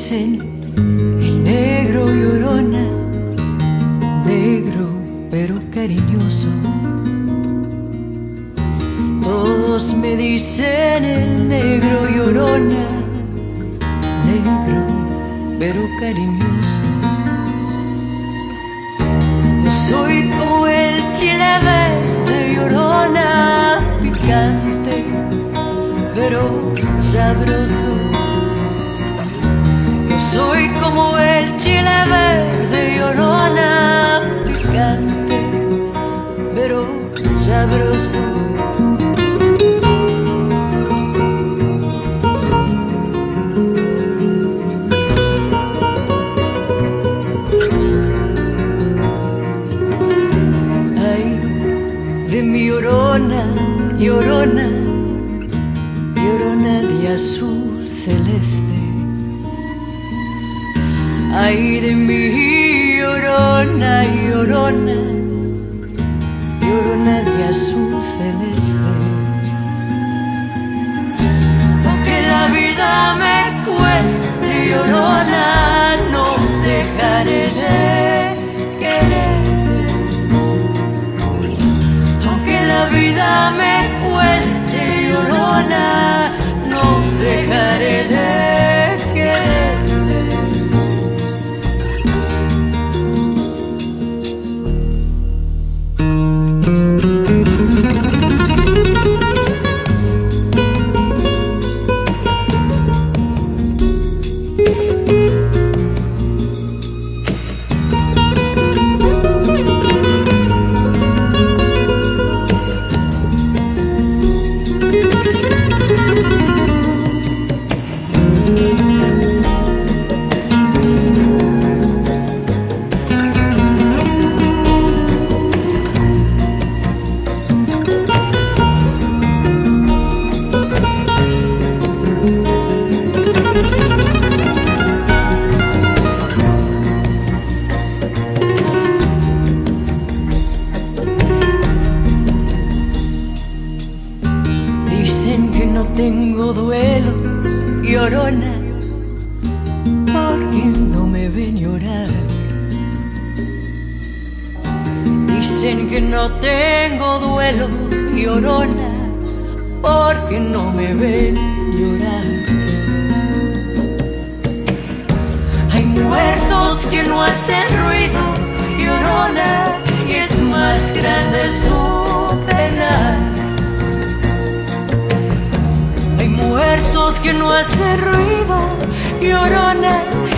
Dicen el negro llorona, negro pero cariñoso. Todos me dicen el negro llorona, negro pero cariñoso. Yo soy como el chile verde llorona, picante pero sabroso. Yo soy como el chile verde llorona, picante pero sabroso. De mi llorona, llorona, llorona de azul celeste. Ay, de mi llorona, llorona, llorona de azul celeste. Aunque la vida me cueste, llorona, no dejaré de la vida me cueste, llorona, no dejaré de quererte. Dicen que no tengo duelo, llorona, porque no me ven llorar. Dicen que no tengo duelo, llorona, porque no me ven llorar. Hay muertos que no hacen ruido, llorona, y es más grande su pena. Hay muertos que no hacen ruido, llorona,